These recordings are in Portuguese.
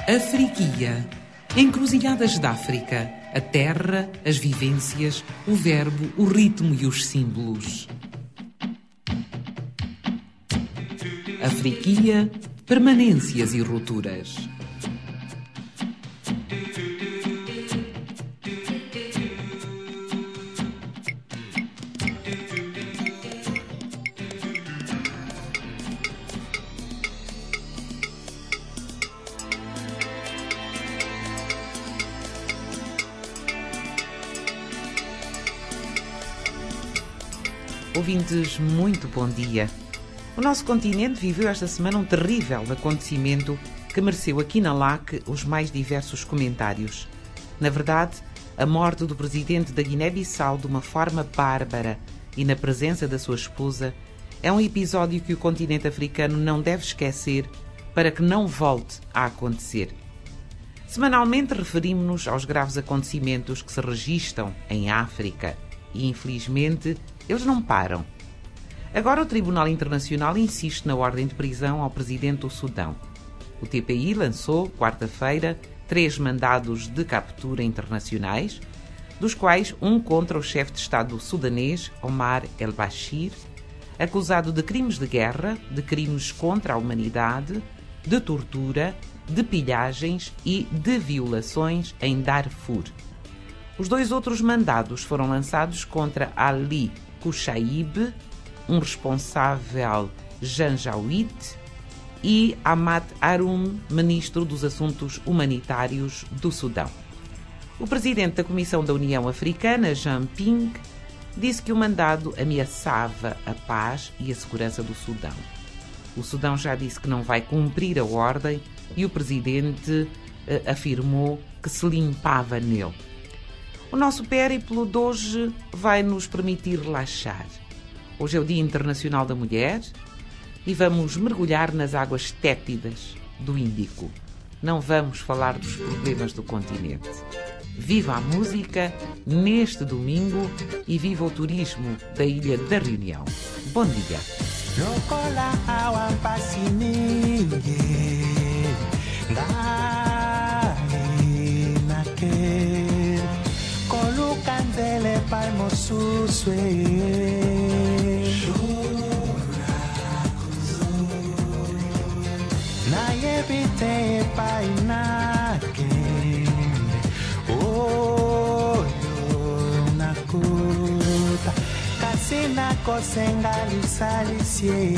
Afriquia. Encruzilhadas da África. A terra, as vivências, o verbo, o ritmo e os símbolos. Afriquia, permanências e rupturas. Ouvintes, muito bom dia. O nosso continente viveu esta semana um terrível acontecimento que mereceu aqui na LAC os mais diversos comentários. Na verdade, a morte do presidente da Guiné-Bissau de uma forma bárbara e na presença da sua esposa é um episódio que o continente africano não deve esquecer para que não volte a acontecer. Semanalmente referimos-nos aos graves acontecimentos que se registam em África e, infelizmente, eles não param. Agora o Tribunal Internacional insiste na ordem de prisão ao presidente do Sudão. O TPI lançou, quarta-feira, 3 mandados de captura internacionais, dos quais um contra o chefe de Estado sudanês, Omar el-Bashir, acusado de crimes de guerra, de crimes contra a humanidade, de tortura, de pilhagens e de violações em Darfur. Os 2 outros mandados foram lançados contra Ali Kushaib, um responsável Janjaweed, e Ahmad Haroun, ministro dos Assuntos Humanitários do Sudão. O presidente da Comissão da União Africana, Jean Ping, disse que o mandado ameaçava a paz e a segurança do Sudão. O Sudão já disse que não vai cumprir a ordem e o presidente afirmou que se limpava nele. O nosso périplo de hoje vai nos permitir relaxar. Hoje é o Dia Internacional da Mulher e vamos mergulhar nas águas tépidas do Índico. Não vamos falar dos problemas do continente. Viva a música neste domingo e viva o turismo da Ilha da Reunião. Bom dia. Candele palmo susue na yebite painake oh nakuta kasina kosenga lisalisie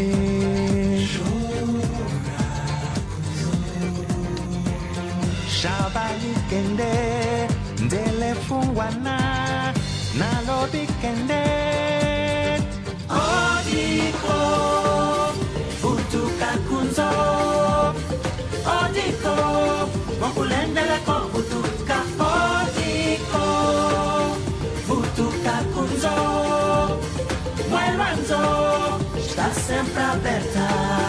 Shabali kende Ndele fungwana nalobi kende Odiko Futuka kunzo Odiko Mokulendele ko futuka Odiko Futuka kunzo Muelvanzo Está sempre aberta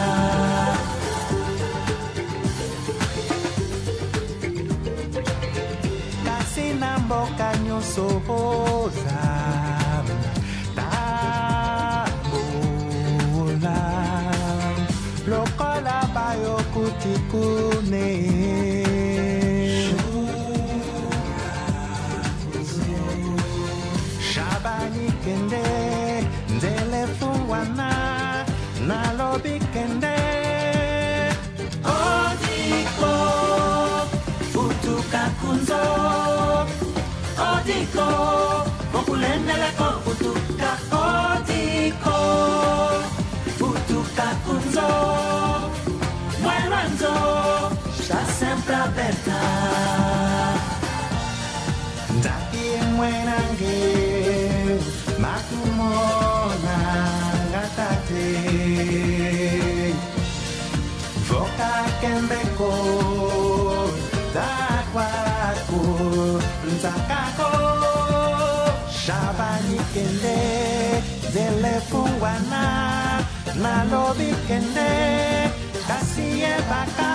Boca nyoso ozam Tambola Lokola bayo kutikune Shabani kende Ndele fungwana Nalobi kende Odiko Futuka kunzo Odiko, mokulendele ko futuka Odiko, futuka kunzo Muelvanzo, está sempre aberta Daki mwenange, makumona gatate Voka kembeko, dakwako Nzakako Shabani kende Dele fungwana Nalobi kende Kasiye baka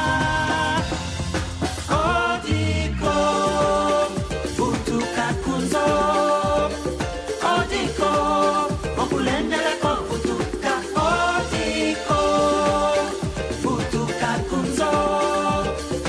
Odiko Futuka kunzo Odiko Mokulendele ko futuka Odiko Futuka kunzo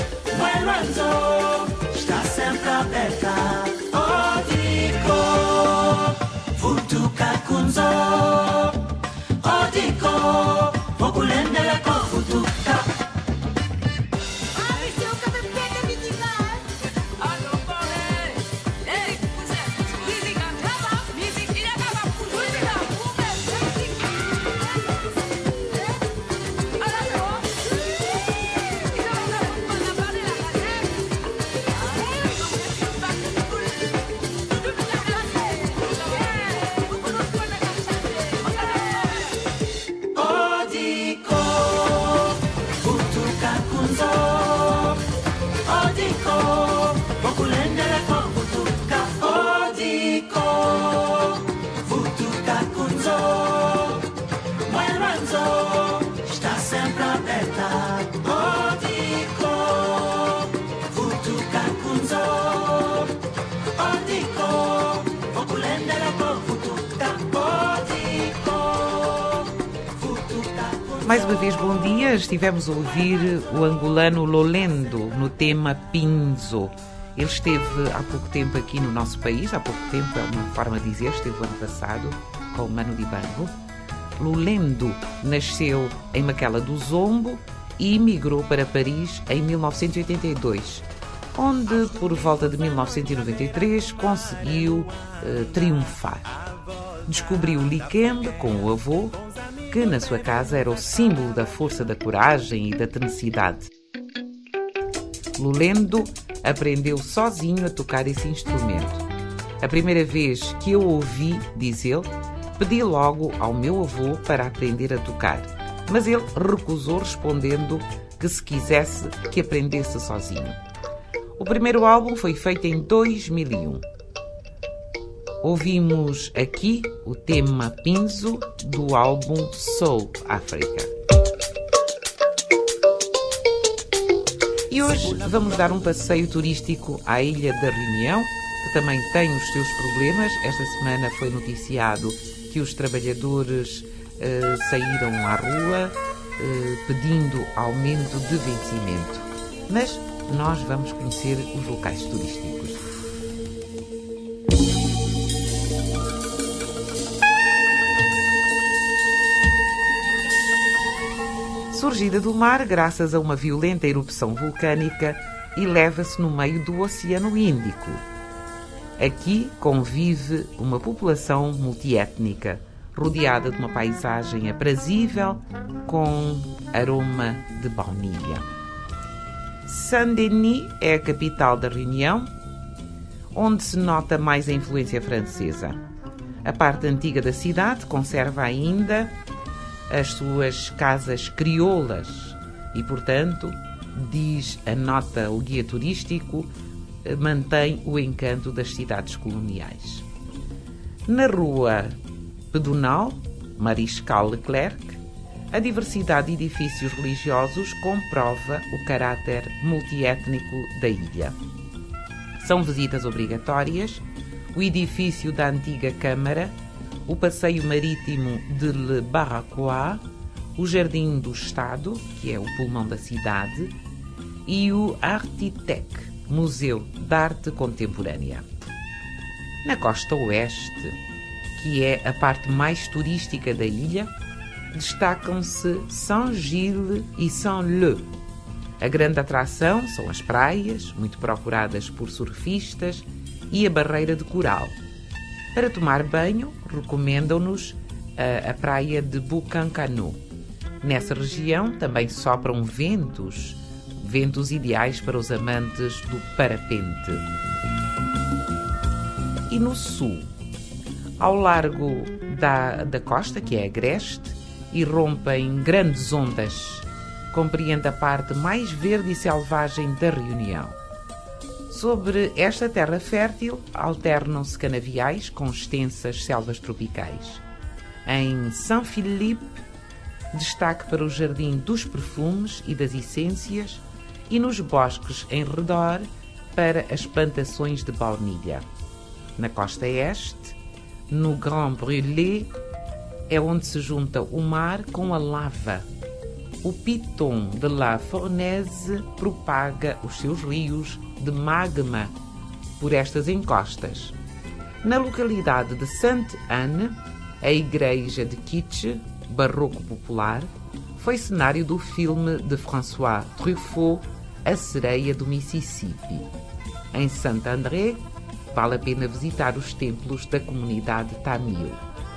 Mais uma vez, bom dia. Estivemos a ouvir o angolano Lolendo no tema Pinzo. Ele esteve há pouco tempo aqui no nosso país, há pouco tempo é uma forma de dizer, esteve o ano passado com o Mano Dibango. Lolendo nasceu em Maquela do Zombo e emigrou para Paris em 1982, onde, por volta de 1993, conseguiu triunfar. Descobriu o liquembe com o avô, que na sua casa era o símbolo da força, da coragem e da tenacidade. Lolendo aprendeu sozinho a tocar esse instrumento. A primeira vez que eu o ouvi, diz ele, pedi logo ao meu avô para aprender a tocar, mas ele recusou, respondendo que se quisesse que aprendesse sozinho. O primeiro álbum foi feito em 2001. Ouvimos aqui o tema Pinzo do álbum Soul Africa. E hoje vamos dar um passeio turístico à Ilha da Reunião, que também tem os seus problemas. Esta semana foi noticiado que os trabalhadores saíram à rua pedindo aumento de vencimento. Mas nós vamos conhecer os locais turísticos. Surgida do mar graças a uma violenta erupção vulcânica, eleva-se no meio do Oceano Índico. Aqui convive uma população multiétnica, rodeada de uma paisagem aprazível com aroma de baunilha. Saint-Denis é a capital da Reunião, onde se nota mais a influência francesa. A parte antiga da cidade conserva ainda as suas casas crioulas e, portanto, diz a nota, o guia turístico, mantém o encanto das cidades coloniais. Na rua pedonal, Mariscal Leclerc, a diversidade de edifícios religiosos comprova o caráter multiétnico da ilha. São visitas obrigatórias o edifício da antiga Câmara, o passeio marítimo de Le Barracois, o Jardim do Estado, que é o pulmão da cidade, e o Artitec, Museu de Arte Contemporânea. Na costa oeste, que é a parte mais turística da ilha, destacam-se Saint-Gilles e Saint-Leu. A grande atração são as praias, muito procuradas por surfistas, e a barreira de coral. Para tomar banho, recomendam-nos a praia de Bucancanu. Nessa região também sopram ventos ideais para os amantes do parapente. E no sul, ao largo da costa, que é agreste, irrompem grandes ondas, compreende a parte mais verde e selvagem da Reunião. Sobre esta terra fértil, alternam-se canaviais com extensas selvas tropicais. Em Saint-Philippe, destaque para o Jardim dos Perfumes e das Essências, e nos bosques em redor para as plantações de baunilha. Na costa este, no Grand Brûlé, é onde se junta o mar com a lava. O Piton de la Fournaise propaga os seus rios de magma por estas encostas. Na localidade de Sainte-Anne, a igreja de Kitsch, barroco popular, foi cenário do filme de François Truffaut, A Sereia do Mississippi. Em Saint-André, vale a pena visitar os templos da comunidade Tamil.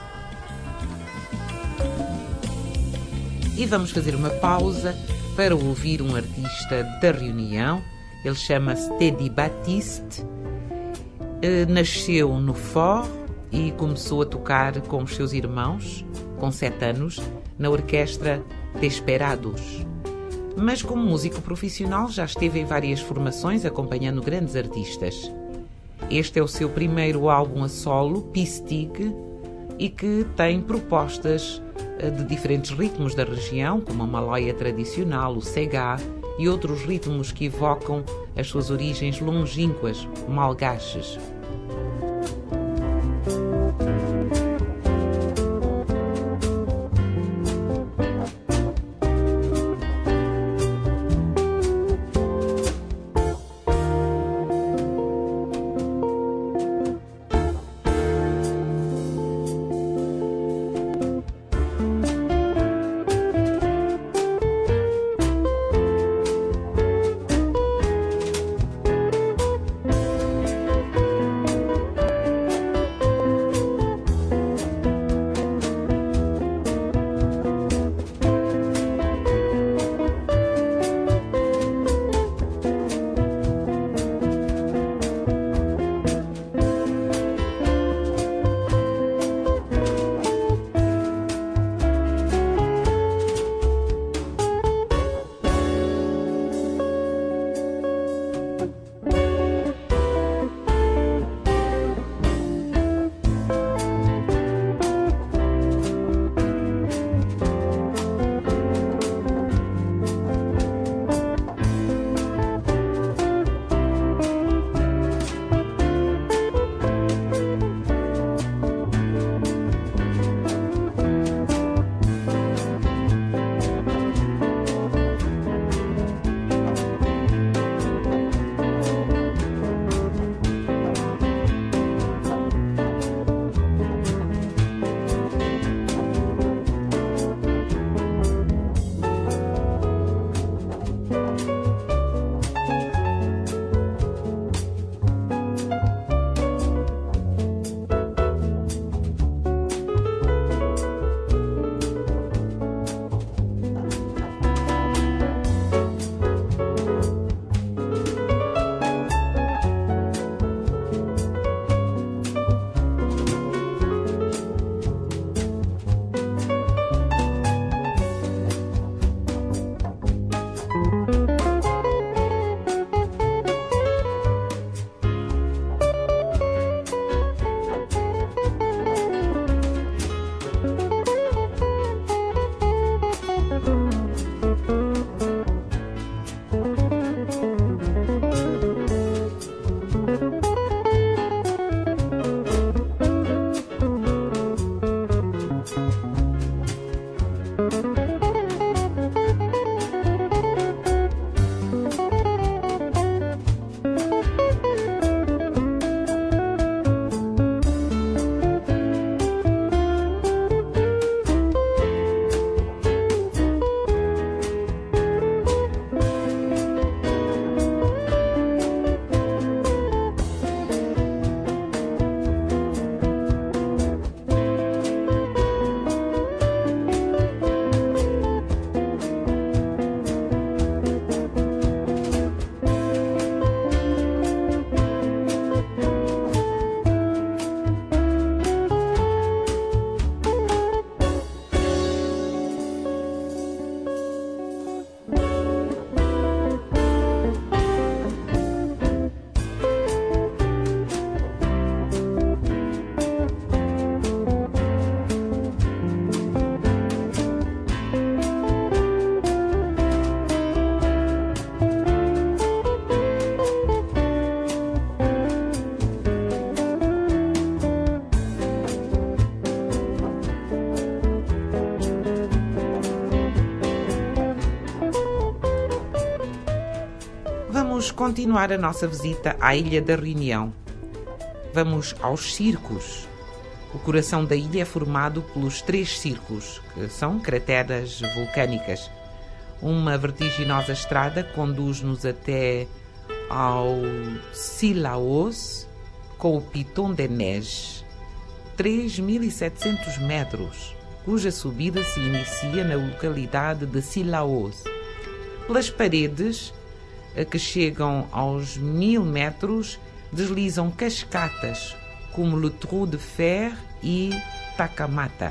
E vamos fazer uma pausa para ouvir um artista da Reunião. Ele chama-se Teddy Baptiste, nasceu no Fort e começou a tocar com os seus irmãos, com 7 anos, na orquestra Desperados. Mas como músico profissional já esteve em várias formações acompanhando grandes artistas. Este é o seu primeiro álbum a solo, Pistig, e que tem propostas de diferentes ritmos da região, como a maloia tradicional, o segá e outros ritmos que evocam as suas origens longínquas, malgaches. Vamos continuar a nossa visita à Ilha da Reunião. Vamos aos circos. O coração da ilha é formado pelos 3 circos, que são crateras vulcânicas. Uma vertiginosa estrada conduz-nos até ao Cilaos, com o Piton de Neige, 3.700 metros, cuja subida se inicia na localidade de Cilaos. Pelas paredes, que chegam aos 1.000 metros, deslizam cascatas, como Le Trou de Fer e Takamata.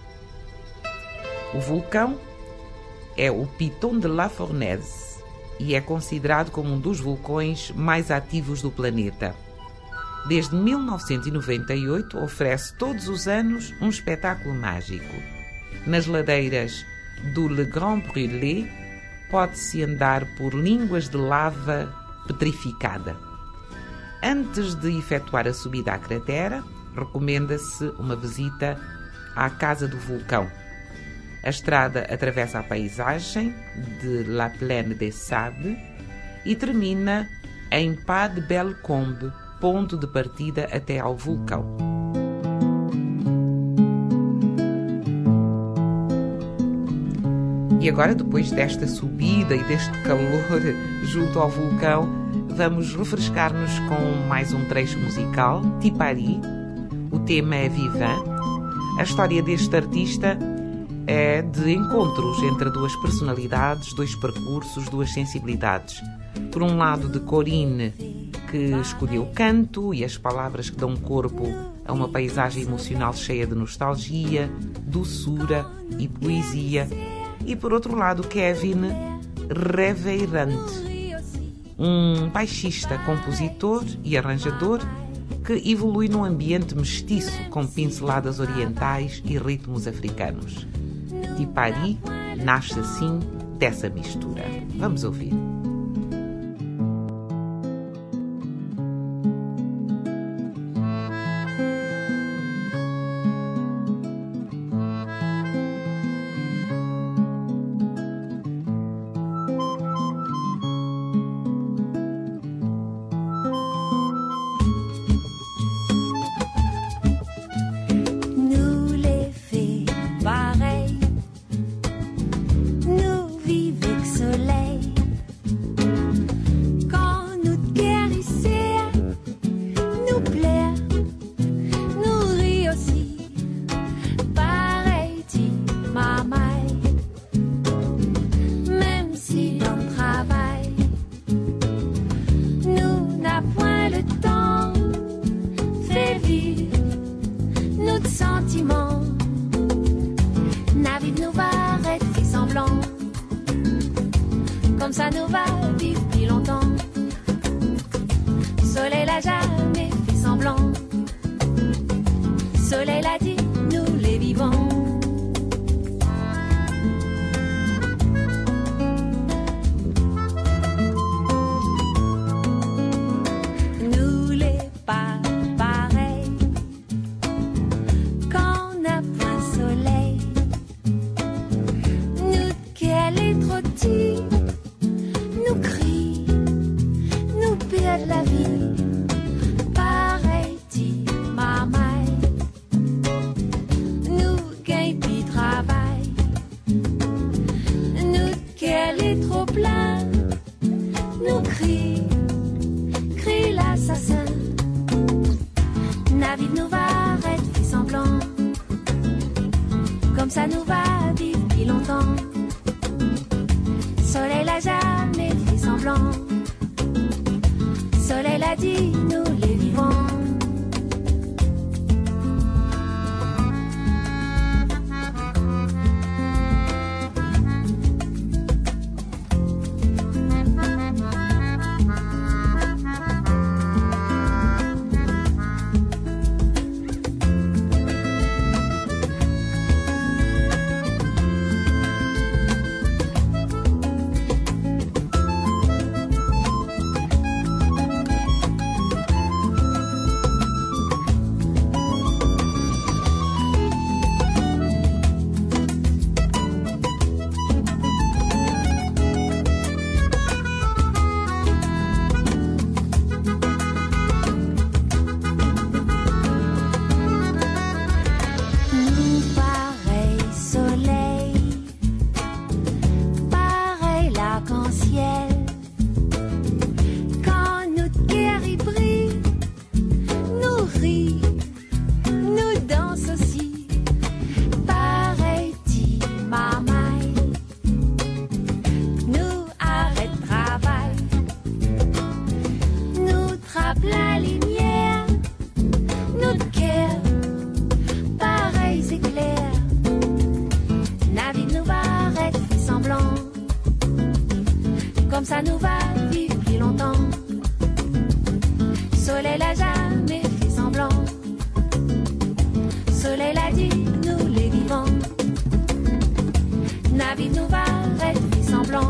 O vulcão é o Piton de la Fournaise e é considerado como um dos vulcões mais ativos do planeta. Desde 1998 oferece todos os anos um espetáculo mágico. Nas ladeiras do Le Grand Brûlé pode-se andar por línguas de lava petrificada. Antes de efetuar a subida à cratera, recomenda-se uma visita à Casa do Vulcão. A estrada atravessa a paisagem de La Plaine des Sables e termina em Pas de Bellecombe, ponto de partida até ao vulcão. E agora, depois desta subida e deste calor junto ao vulcão, vamos refrescar-nos com mais um trecho musical, Tipari. O tema é Vivant. A história deste artista é de encontros entre 2 personalidades, 2 percursos, 2 sensibilidades. Por um lado, de Corinne, que escolheu o canto e as palavras que dão corpo a uma paisagem emocional cheia de nostalgia, doçura e poesia. E por outro lado, Kevin Reveirante, um baixista, compositor e arranjador que evolui num ambiente mestiço com pinceladas orientais e ritmos africanos. Tipari nasce assim dessa mistura. Vamos ouvir. Comme ça nous va vivre plus longtemps. Soleil l'a jamais fait semblant. Soleil l'a dit, nous les vivons. Nous les pas pareils. Quand on a point soleil, nous qu'elle est trop petite. Nous crie, nous perd la vie, pareil dit maman. Nous gagne puis travail, nous qu'elle est trop plein. Nous crie, crie l'assassin. Navid nous va arrêter semblant, comme ça nous va vivre plus longtemps. Soleil l'a jamais fait semblant. Soleil l'a dit, nous les vivons. vie nous va être semblant.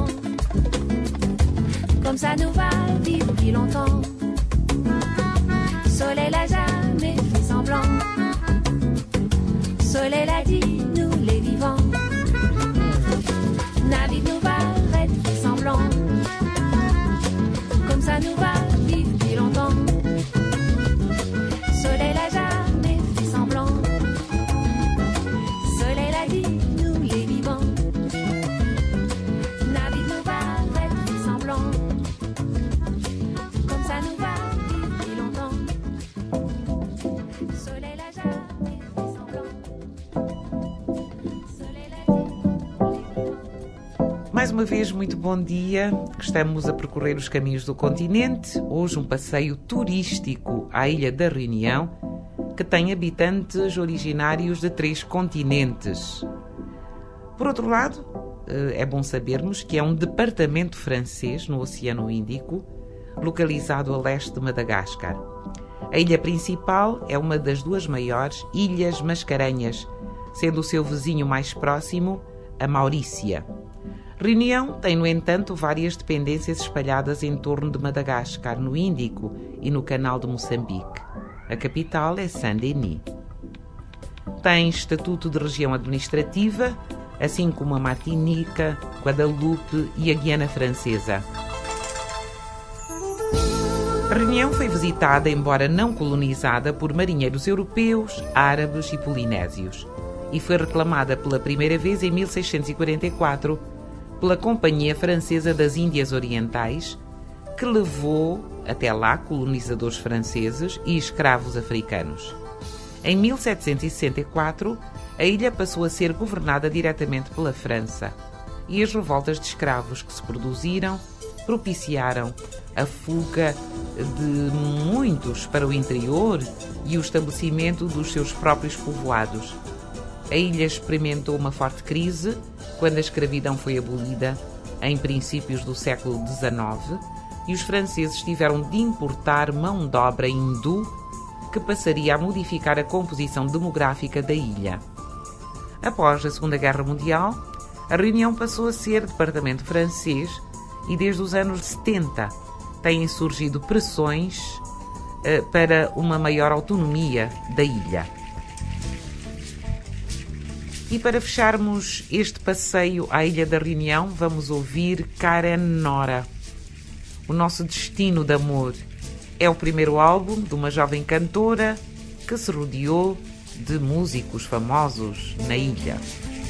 Comme ça nous va vivre depuis longtemps. Soleil l'a jamais fait semblant. Soleil l'a dit, nous les vivants. La vie nous va être semblant. Comme ça nous va vivre depuis longtemps. Soleil l'a jamais fait semblant. Soleil l'a dit, nous les vivants. La vie nous va être semblant. Comme ça nous va vivre depuis longtemps. Soleil l'a jamais fait semblant. Soleil l'a dit, nous les vivants. Mais Mais mais uma vez, muito bom dia. Estamos a percorrer os caminhos do continente. Hoje um passeio turístico à Ilha da Reunião, que tem habitantes originários de 3 continentes. Por outro lado, é bom sabermos que é um departamento francês no Oceano Índico, localizado a leste de Madagascar. A ilha principal é uma das 2 maiores ilhas mascarenhas, sendo o seu vizinho mais próximo a Maurícia. Reunião tem, no entanto, várias dependências espalhadas em torno de Madagascar, no Índico e no Canal de Moçambique. A capital é Saint-Denis. Tem estatuto de região administrativa, assim como a Martinica, Guadalupe e a Guiana Francesa. A Reunião foi visitada, embora não colonizada, por marinheiros europeus, árabes e polinésios, e foi reclamada pela primeira vez em 1644 pela Companhia Francesa das Índias Orientais, que levou até lá colonizadores franceses e escravos africanos. Em 1764, a ilha passou a ser governada diretamente pela França, e as revoltas de escravos que se produziram propiciaram a fuga de muitos para o interior e o estabelecimento dos seus próprios povoados. A ilha experimentou uma forte crise quando a escravidão foi abolida em princípios do século XIX e os franceses tiveram de importar mão de obra hindu que passaria a modificar a composição demográfica da ilha. Após a Segunda Guerra Mundial, a Reunião passou a ser departamento francês e desde os anos 70 têm surgido pressões para uma maior autonomia da ilha. E para fecharmos este passeio à Ilha da Reunião, vamos ouvir Karen Nora. O Nosso Destino de Amor é o primeiro álbum de uma jovem cantora que se rodeou de músicos famosos na ilha.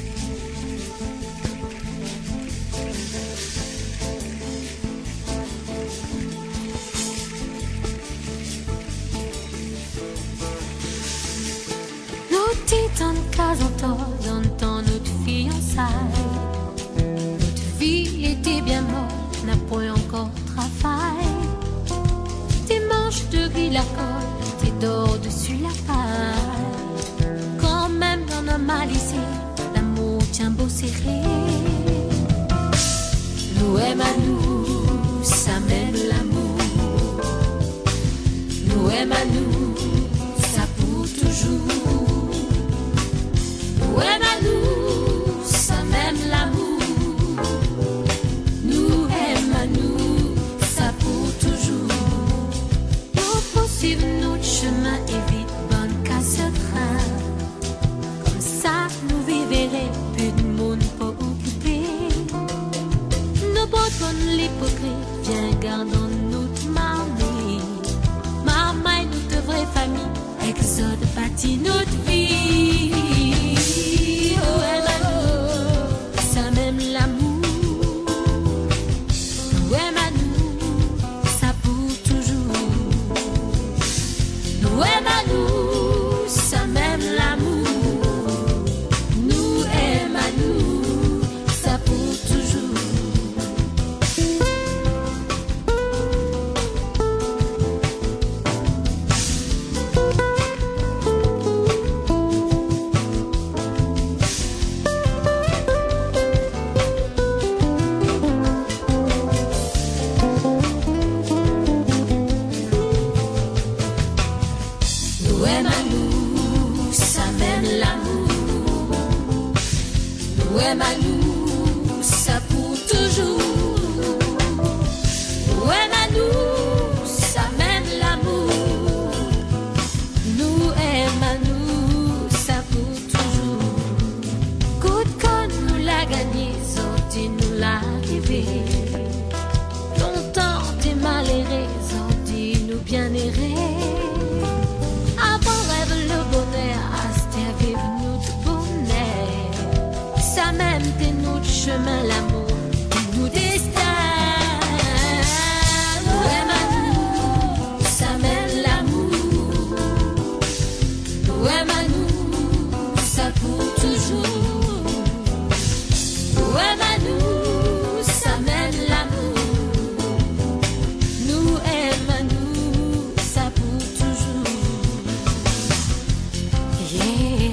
Dans le temps, notre fiançailles. Notre vie était bien morte, n'a point encore travail. Dimanche de gris la colle, t'es d'or dessus la paille. Quand même dans un mal ici, l'amour tient beau serré. Nous aime à nous, ça mène l'amour. Nous aime à nous, ça pour toujours. Nous aime à nous, ça même l'amour. Nous aime à nous, ça pour toujours. Nous poursuivre notre chemin et vite bonne casse-train. Comme ça, nous vivrons plus de monde pour occuper. Nous prenons l'hypocrite, viens gardons notre mamie. Maman et notre vraie famille, exode bâtit notre vie. Nous aime à nous, ça même t'es notre chemin, l'amour, nous destin. Ouais, Manou, ça mène l'amour. Ouais, Manou, ça pour toujours. Ouais, Manou, ça mène l'amour. Nous aimons, nous, ça pour toujours. Yeah.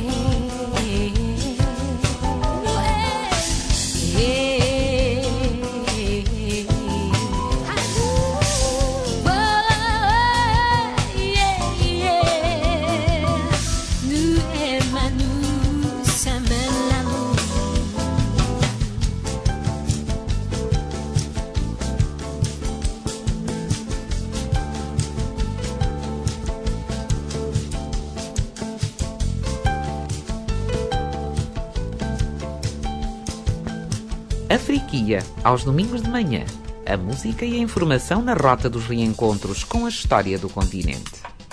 Afriquia, aos domingos de manhã. A música e a informação na rota dos reencontros com a história do continente.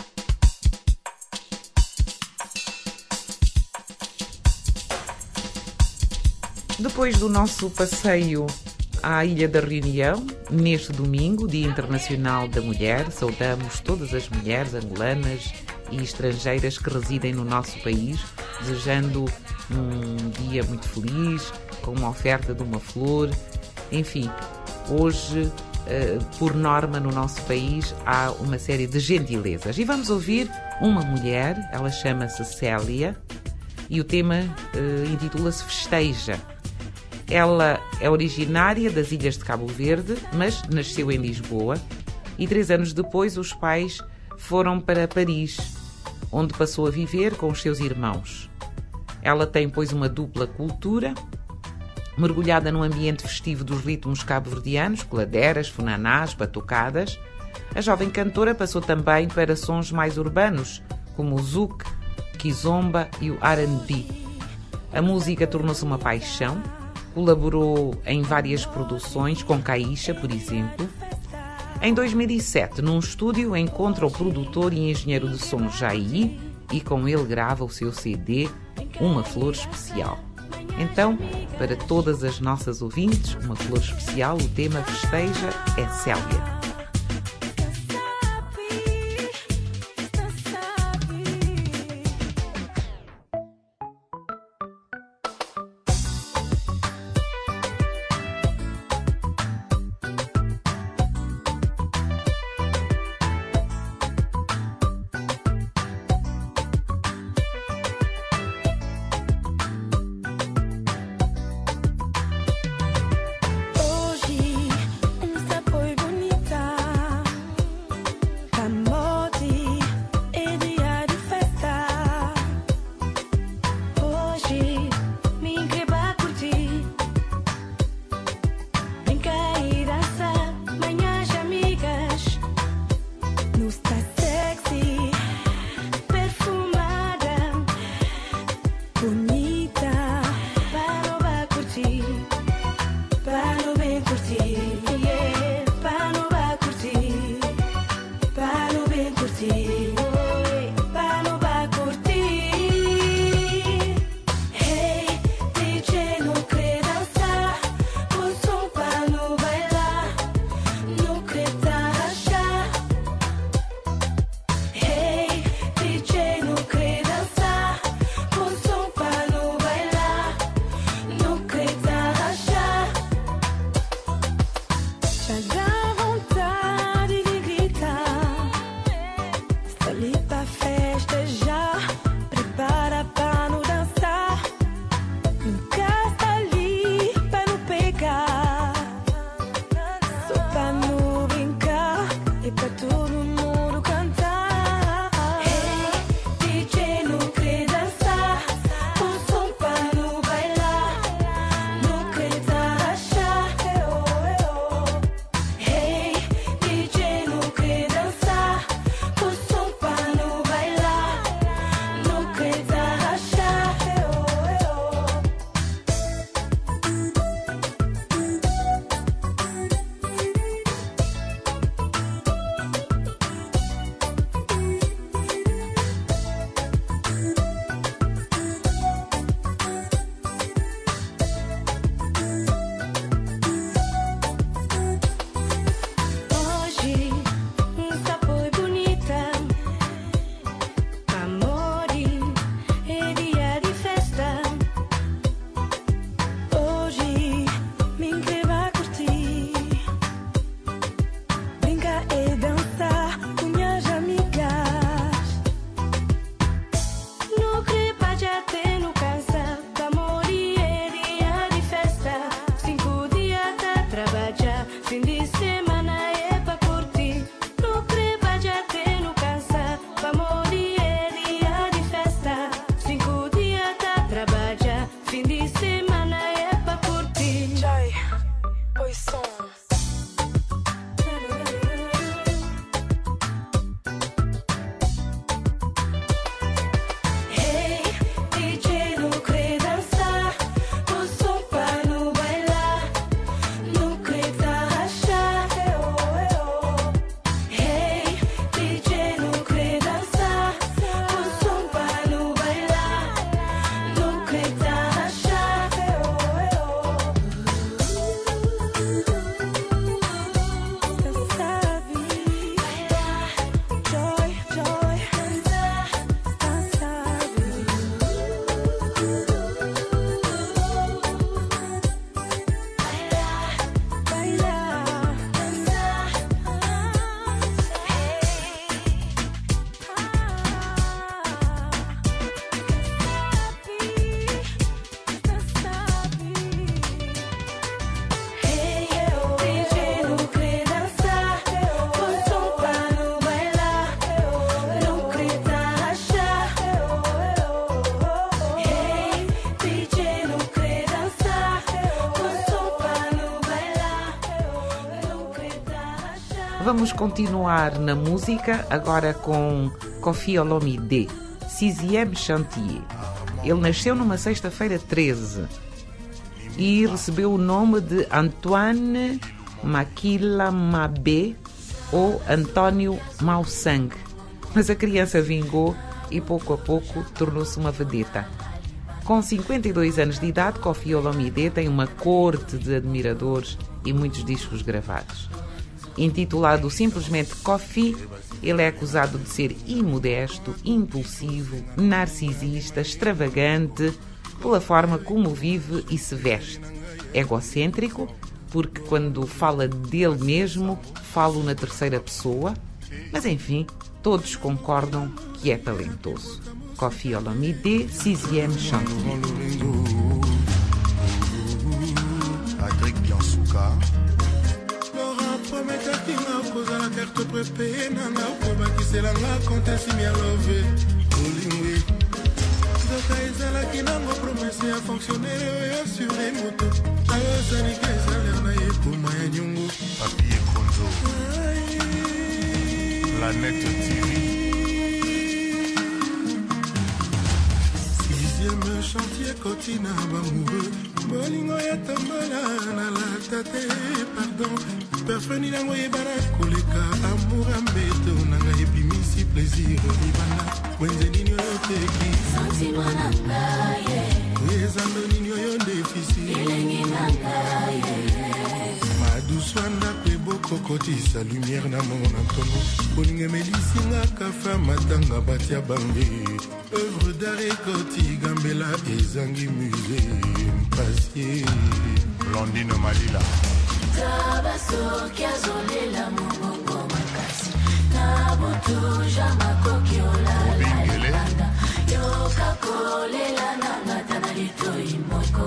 Depois do nosso passeio à Ilha da Reunião, neste domingo, Dia Internacional da Mulher, saudamos todas as mulheres angolanas e estrangeiras que residem no nosso país, desejando um dia muito feliz, com uma oferta de uma flor. Enfim, hoje, por norma, no nosso país, há uma série de gentilezas. E vamos ouvir uma mulher, ela chama-se Célia, e o tema intitula-se Festeja. Ela é originária das Ilhas de Cabo Verde, mas nasceu em Lisboa, e 3 anos depois os pais foram para Paris, onde passou a viver com os seus irmãos. Ela tem, pois, uma dupla cultura, mergulhada no ambiente festivo dos ritmos cabo-verdianos, coladeiras, funanás, batucadas. A jovem cantora passou também para sons mais urbanos, como o zouk, kizomba e o R&B. A música tornou-se uma paixão, colaborou em várias produções, com Caixa, por exemplo. Em 2007, num estúdio, encontra o produtor e engenheiro de som Jair e com ele grava o seu CD, Uma Flor Especial. Então, para todas as nossas ouvintes, uma flor especial, o tema Festeja é Célia. Hoje, um sabor bonita. Vamos continuar na música, agora com Koffi Olomide, 6e Chantier. Ele nasceu numa sexta-feira 13 e recebeu o nome de Antoine Makila Mabé ou António Mau-Sangue. Mas a criança vingou e pouco a pouco tornou-se uma vedeta. Com 52 anos de idade, Koffi Olomide tem uma corte de admiradores e muitos discos gravados. Intitulado simplesmente Koffi, ele é acusado de ser imodesto, impulsivo, narcisista, extravagante, pela forma como vive e se veste. Egocêntrico, porque quando fala dele mesmo, fala na terceira pessoa, mas enfim, todos concordam que é talentoso. Koffi Olomide, 6e Chantier. Kozala carte prépé nanga po bakiselanga kontesi mi alove olingwe zoka ezalaki nango promese ya fonctionnaire oyo asure moto ayozali ke ezaler na ye koma ya nyongo papie konzo Planète TV 6e chantier kotina bamoureux bolingo ya tambola na lata te pardon parfum nango yebana koleka amour ambeto nanga ebimisi plaisir libana wenze nini oyo teki Sentima na ngai ezando nini oyo defisi elengi na ngai maduswanda pe bokokotisa lumière na mona ntongo bolingo emelisinga kafa matanga batia bambe œuvre d'art ekoti gambela ezangi musée mpasie Blondine Malila Tabasoki azolela mongongo makasi na botuja makoki olalanda yoka kolela nangata na litoi moko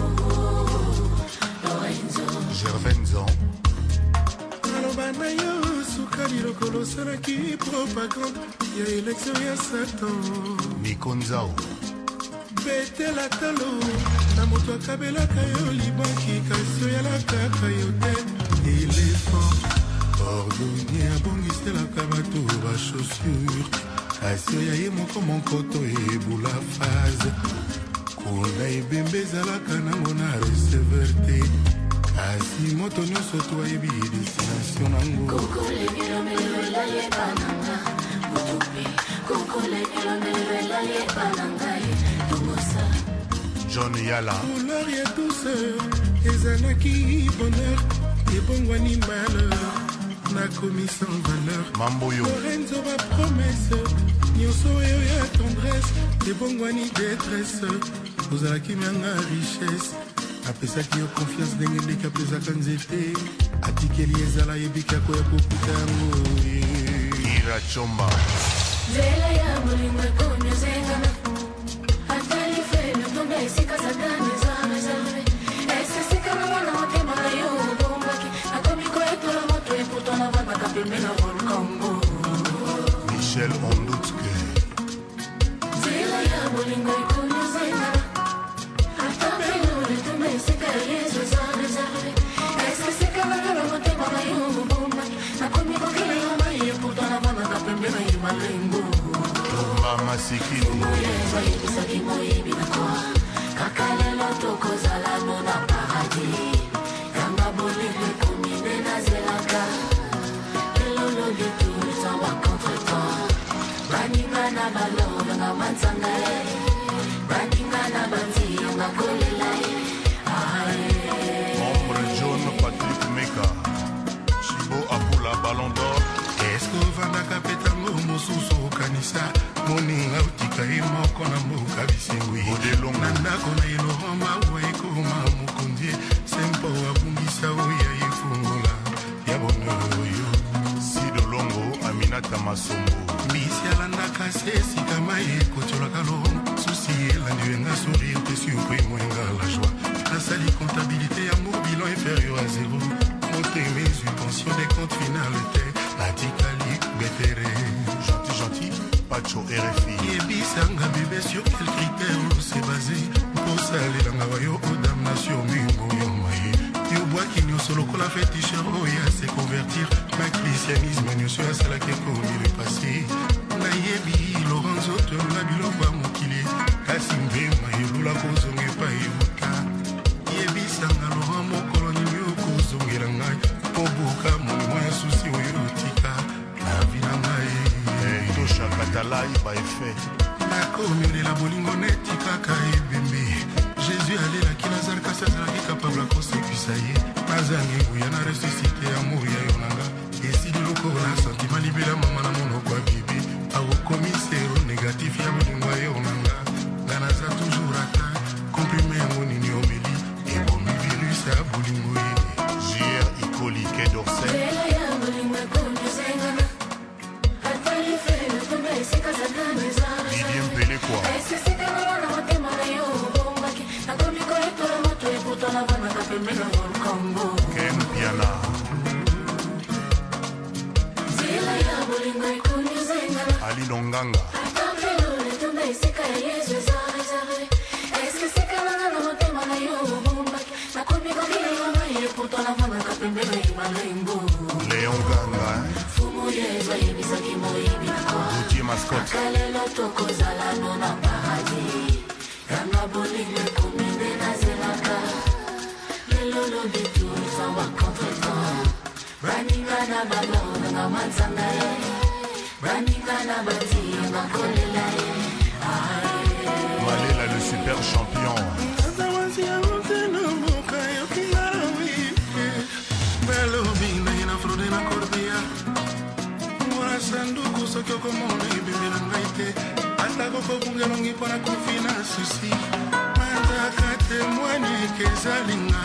Lorenzo Gervenzo naloba na yo sukali lokolo osalaki propagande ya élection ya Satan Nikonzao betela talo na moto akabelaka yo libanki kasi oyalakaka yo te éléphant ordonnier abongiselaka bato bachaussure kasi oya ye moko monkoto ebula phase kuna ebembe ezalaka nango na receveur te kasi moto nyonso to ayebi destination nango kokolegelomelela yebananga motupe kokolegelomelela yebananga John Yala couleur ya douceur ezalaki bonheur ebongwani malheur nakomi sans valeur Mamboyo Lorenzo bapromese nyonso oyo ya tendresse ebongwani détresse ozalaki mianga richesse apesaki yo confiance ndenge ndeki apesaka nzete atikeli ezala yebiki yako ya koputa yango ira chomba nzela ya bolingo ekonyozengana Sika satani zame zame Ese sika mwana motema na yo bombaki Akomiko etola moto eputo na vana kapime na volcambo Michel on doute que Zila ya bolingo ikunyo zengana Atapelo letume sika yesu zame zame Ese sika mwana motema na yo bombaki Akomiko kile ya eputo na vana kapime na imalengo Mama Sikini Moyeza ibisaki moyibi na kwa Kakalelo tokozala no na paradis Kamba bolingo komine na zelaka Elolo litu zamba contre-temps Baninga na balonga nga mansanga Baninga na banzi nga kolela Ombre jaune Patrick Meka Chibo Apula Ballon d'Or Esko vandaka petango mosusu okanisa moninga utika ye moko na mboka bisengwi na ndako na ye Laurent Mawa ekoma mokonzi sempo abungisa oya efungola ya bonheur oyo Sidolongo Aminata Masombo mbisi alandaka se esika mai ekotolaka Laurent susi elandi wenga sourire te surpris mwenga la joie asali comptabilité ya mo bilan inférieur à 0 monter mes pension des comptes finales te atikali betere gentil Pacho RFI Yebisanga bébé sur quel critère on s'est basé pour salelanga wayo aux damnation mingo yo maye yo bois qui nous solo kola féticheur oya se convertir ma crise christianisme nyonso asalaki ekomi le passé nayebi lorenzo tonga biloko ya mokili kasi mbema elola kozonga epai euta yebisanga loran mokolo nini okozongela ngai mpo boka monimo ya susi oyo otika na vi na ngai toshaka talai baefe nakomelela bolingo neti kaka ebembe jésus alelaki lazare kasi azalaki kapable akosekisa ye nazangi nguya na resusite amour ya yo nanga esili lokola santima libela mama na monoko ya bibi akokomi sero négatif ya bolingo ya yo nanga nga naza toujours ata komprime yango nini omeli ekomi virus ya bolingo ye jr ikoli ke dorsel Lydien Mpele kwa Ken Piana Ali Longanga Léon Ganga Gauthier Mascotte Malela le super champion sanduku soki okomona ebembela ngai te atako kobungelongi mpo na kofi na susi manzaka témoigne ke ezalinga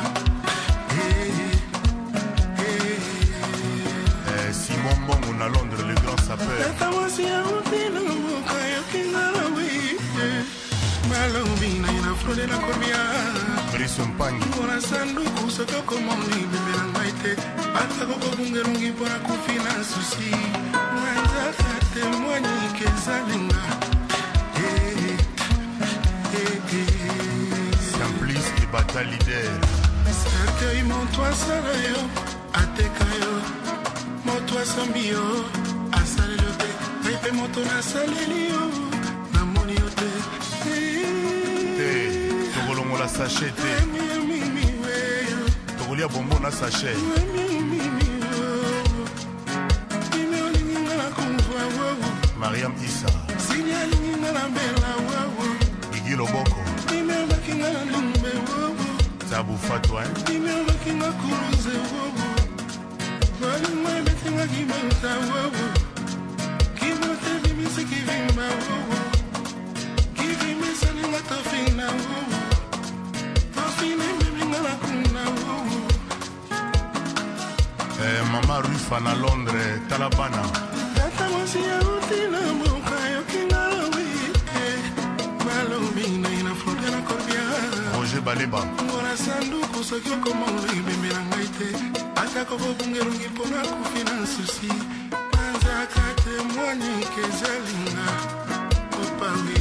Simon Mbongo na Londres le grand sapeur tata mwasi ya utina mboka yokinga na wi balobi na ye na frode na kobia Brice Mpangi mpona sanduku soki okomona ebembela ngai te atako kobungelongi mpo na kofi na susi témoigne que Zalinga Simplice et Bata leader Cercueil mon toit salayo Atekayo Mon toit sambio Asaleliote Pepe moto na salelio Namoniote Togolongo la sachet Togolia bonbon na sachet Mariam Issa Gigi Loboko Tabu Fatwa Mama Rufa na Londres Talabana Roger Baleba ngona sanduku soki okomona ebembela ngai te atako kobungelongi mpona kofi na susi manzaka témoigne ke ezalinga opawi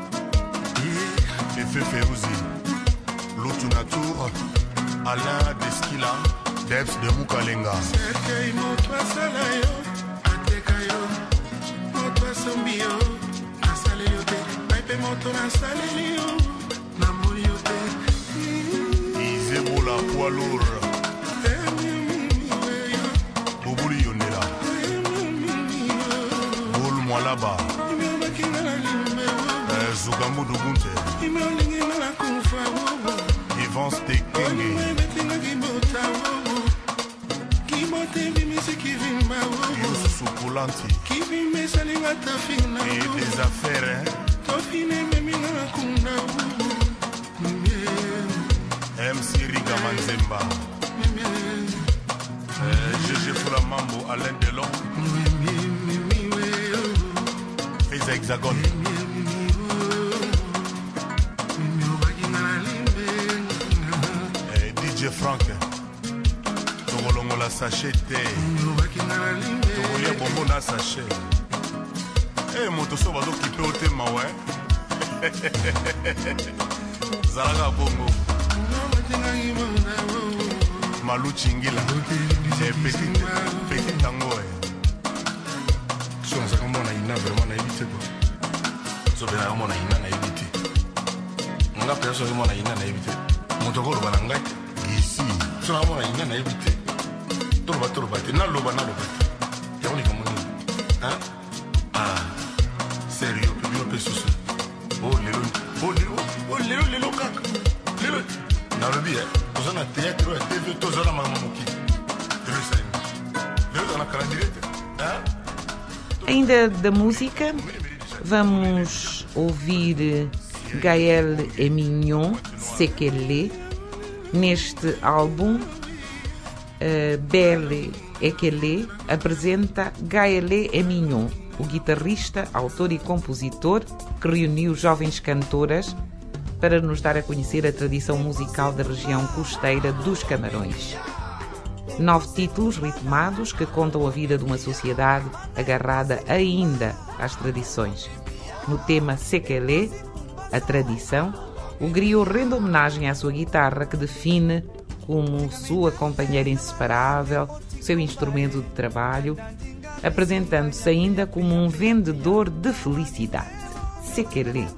Efe Feruzi Lutu na Tour Alain Deskila Debs de Mukalenga Cercueil moto asala yo ateka yo moto asombi yo asale yo te naipe moto nasaleli yo namoni yo te Izebola poids lourd Bobuli Yonela Boul Mwalaba Zugambo Dugunte Yvan Stekenge Youssou Koulanti Et des affaires MC Riga Manzemba GG Foulamambo Alain Delon Feza Hexagone DJ Frank Togolongo la sachet Togolia bongo na sachet moto so bazo kipe o tema ouais Zalaga bongo Malu Chingila Petit tango biso na saka mona ina vraiment na éviter quoi so bena mona ina na éviter nga personne mona ina na éviter moto ko loba na ngai ici so na mona ina na éviter to loba te na loba ya on est comme hein ah sérieux puis on peut sous lelo kaka lelo na le bien toza na théâtre ya TV toza na mamoki lelo sai lelo na calendrier hein. Ainda da música, vamos ouvir Gaël et Mignon, Sekele, neste álbum. Belle Ekele apresenta Gaël et Mignon, o guitarrista, autor e compositor que reuniu jovens cantoras para nos dar a conhecer a tradição musical da região costeira dos Camarões. 9 títulos ritmados que contam a vida de uma sociedade agarrada ainda às tradições. No tema Sekele, a tradição, o griot rende homenagem à sua guitarra, que define como sua companheira inseparável, seu instrumento de trabalho, apresentando-se ainda como um vendedor de felicidade. Sekele.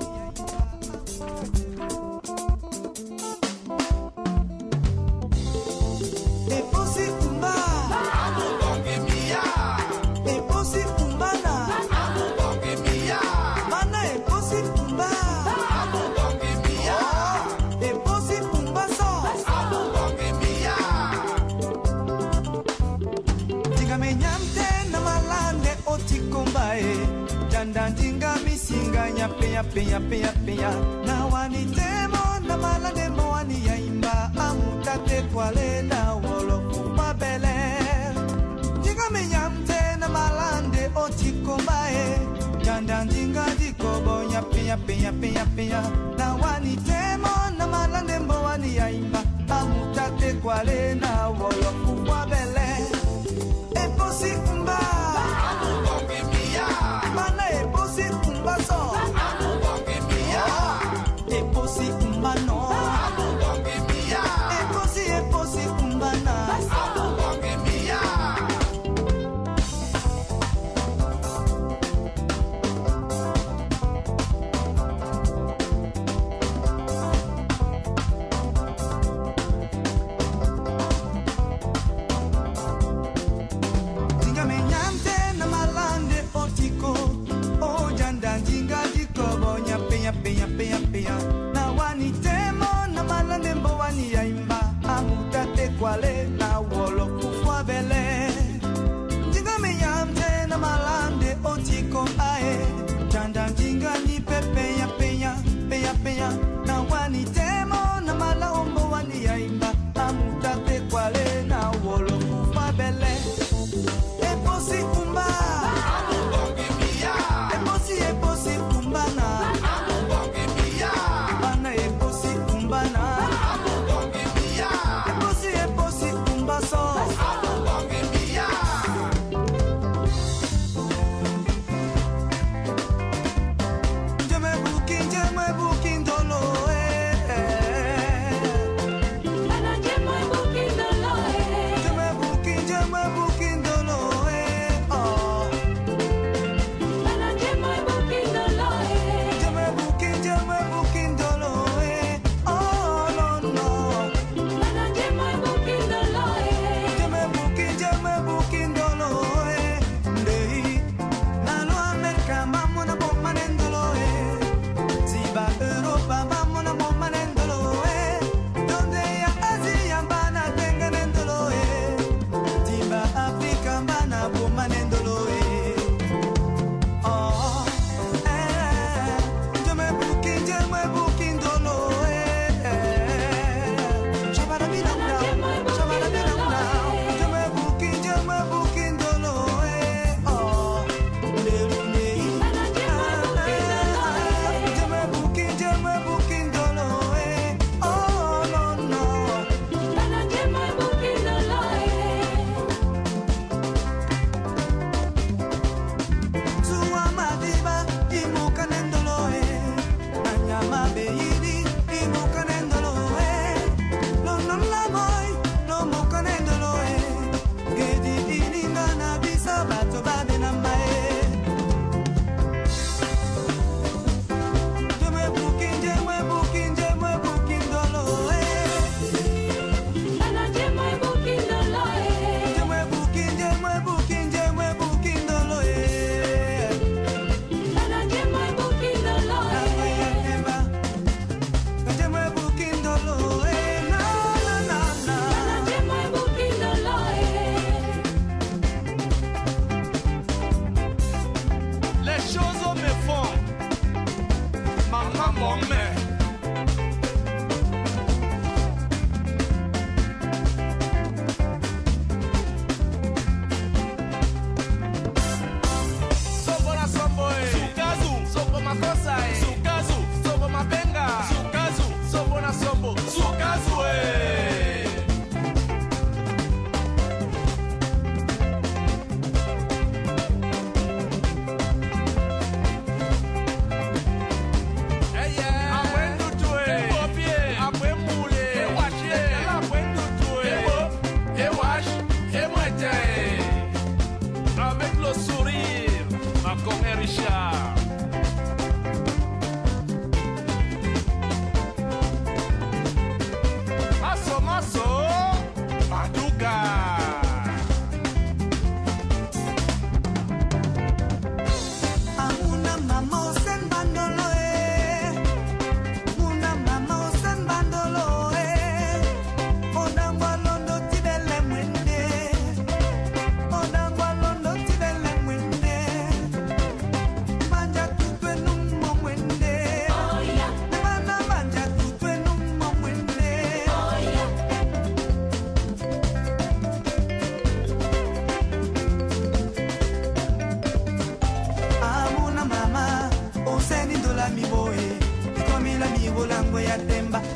Pia na wani temo na malade mo wani yaimba amutate kwale na wolo kubabele jinga me yamte na malande otikombae janda jinga dikobo nya pia na wani temo na malande mo wani yaimba amutate kwale na wolo kubabele e posi kumba mana e posi kumba so kwale na wolo kufwa bele jinga me yamte na malande otiko ae tanda jinga ni pepe ya peya na wani temo na mala ombo wani yaimba amutate kwale na wolo kufwa bele e posi kumba e posi kumba na bana e posi kumba na Oh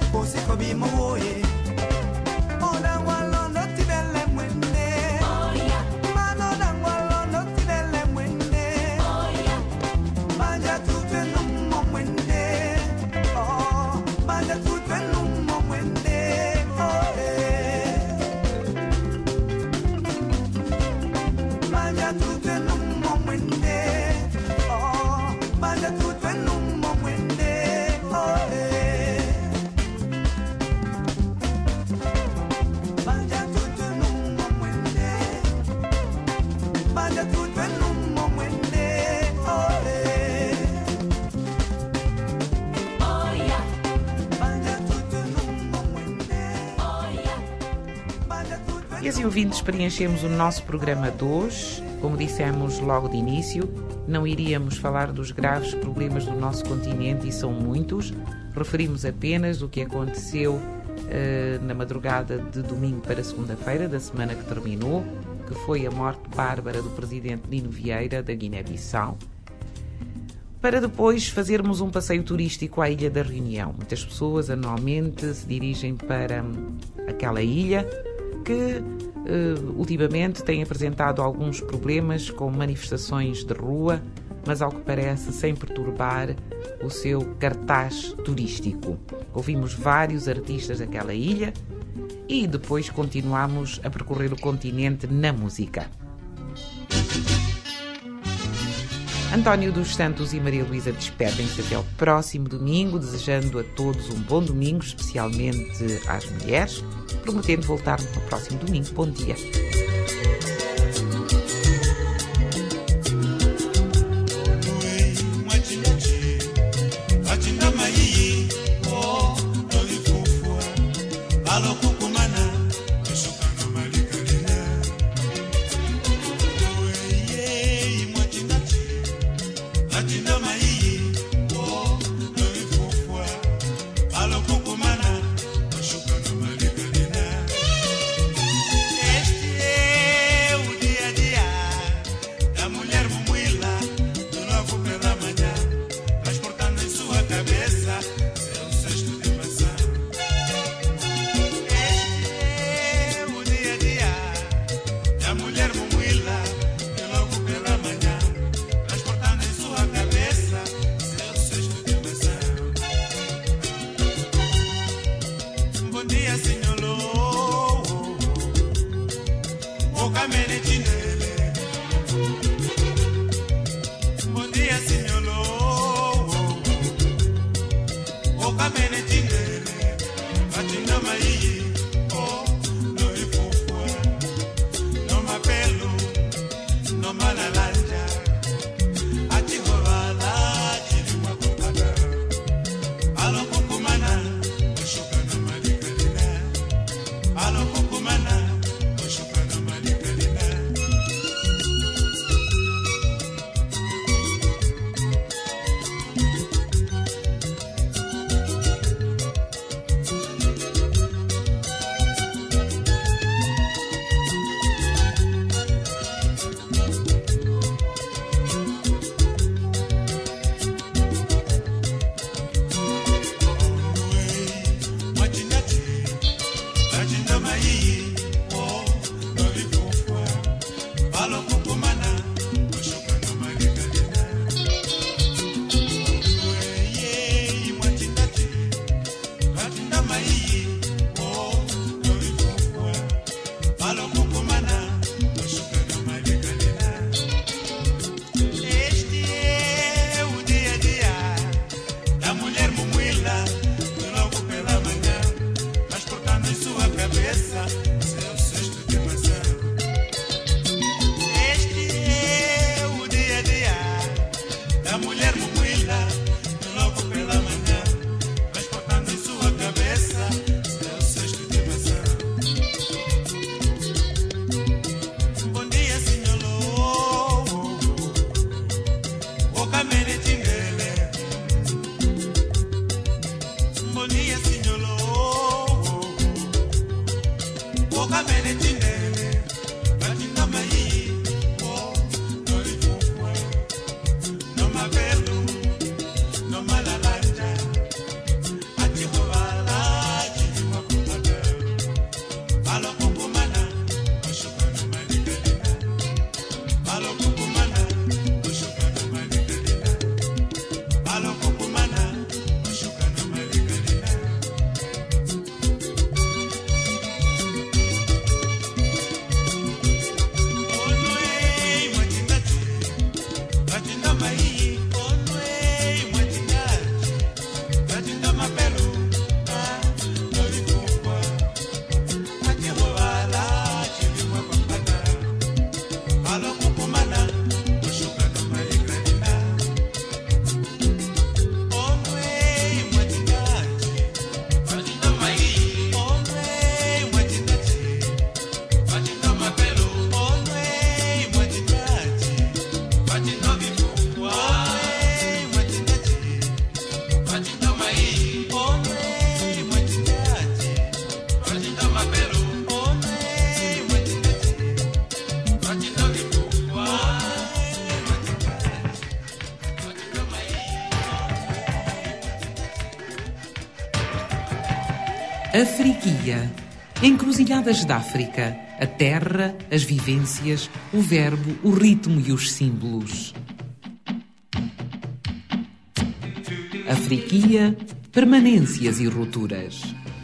posiko bimoye ona walondo tibele mwende mano na walondo tibele mwende manja tutwe numo mwende manja tutwe numo mwende manja tutwe numo mwende manja tutwe numo mwende E assim, ouvintes, preenchemos o nosso programa de hoje. Como dissemos logo de início, não iríamos falar dos graves problemas do nosso continente, e são muitos. Referimos apenas o que aconteceu na madrugada de domingo para segunda-feira da semana que terminou, que foi a morte bárbara do presidente Nino Vieira, da Guiné-Bissau, para depois fazermos um passeio turístico à Ilha da Reunião. Muitas pessoas anualmente se dirigem para aquela ilha que ultimamente tem apresentado alguns problemas com manifestações de rua, mas ao que parece sem perturbar o seu cartaz turístico. Ouvimos vários artistas daquela ilha e depois continuamos a percorrer o continente na música. António dos Santos e Maria Luísa despedem-se até ao próximo domingo, desejando a todos um bom domingo, especialmente às mulheres, prometendo voltar no próximo domingo. Bom dia. Afriquia. Encruzilhadas da África. A terra, as vivências, o verbo, o ritmo e os símbolos. Afriquia. Permanências e rupturas.